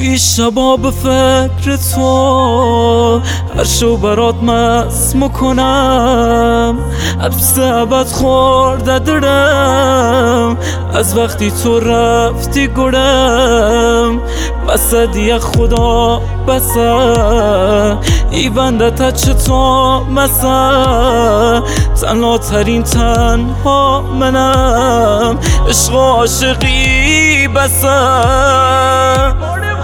شبا به فکر تو هر شو برات مست میکنم، حبس ابد خورده دارم از وقتی تو رفتی گرم. بسه دیگه خدا بسه ای بنده تا چطور مسه، تنها ترین تنها منم، عشق و عاشقی بسه.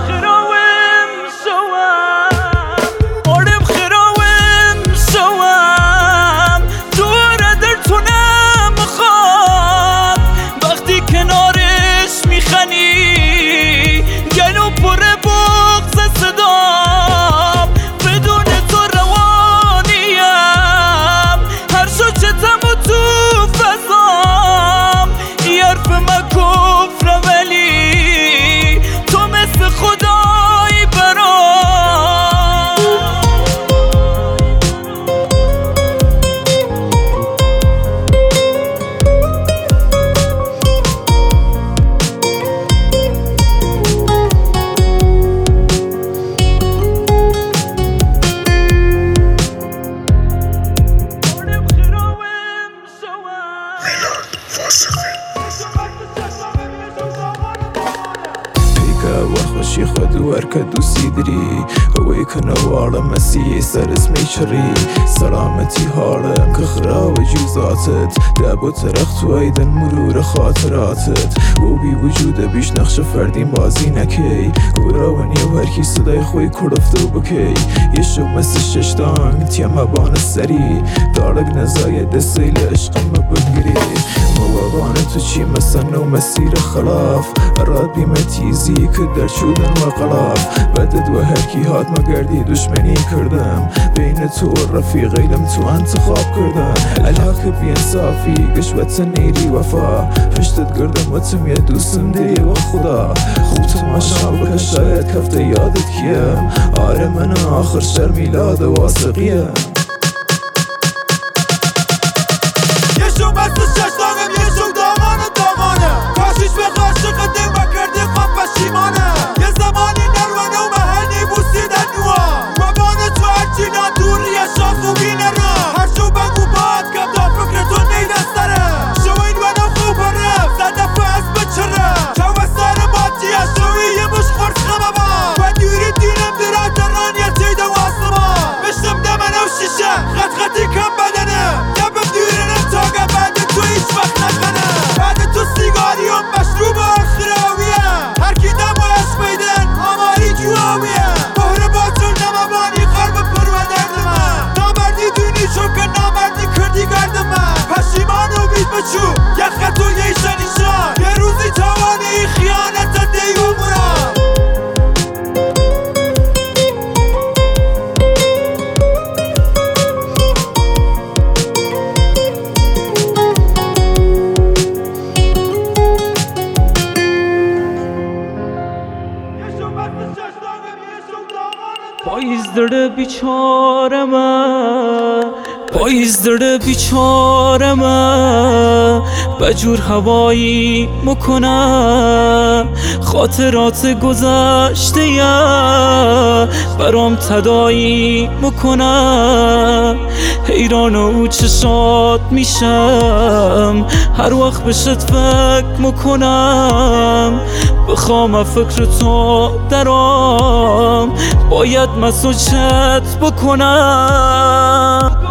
وخوشی خود ورکه دوستی دری هوی کنوار مسی سر اسمی چری سلامتی حالم که خراب جوزاتت دب ترخت و ایدن مرور خاطراتت و بی وجود بیش نقش فردی بازی نکی گوراونی و هرکی صدای خوی کردفته و بکی یه شو مثل ششتانگ تیم بان سری دارگ نزای دستیل عشقم بگیری موابان تو چی مثل نو مسیر خلاف اراد بیم تیزی که در شدن و غلاف بدد و هرکی هات مگردی دشمنی کردم بین تو و رفیقیلم تو انتخاب کردم علاقه بی انصافی گشوت نیری وفا پشتت گردم و تم یه دوستم دی و خدا خوب تماشا بکن شاید کفته یادت کیم آره من آخر شر میلاد واثقیم پاییز داره بیچارم بجور هوایی مکنم خاطرات گذشته برام تدایی مکنم حیران او چشات میشم هر وقت بهشت فکر مکنم بخوام فکر تو درام باید مسوچت بکنم.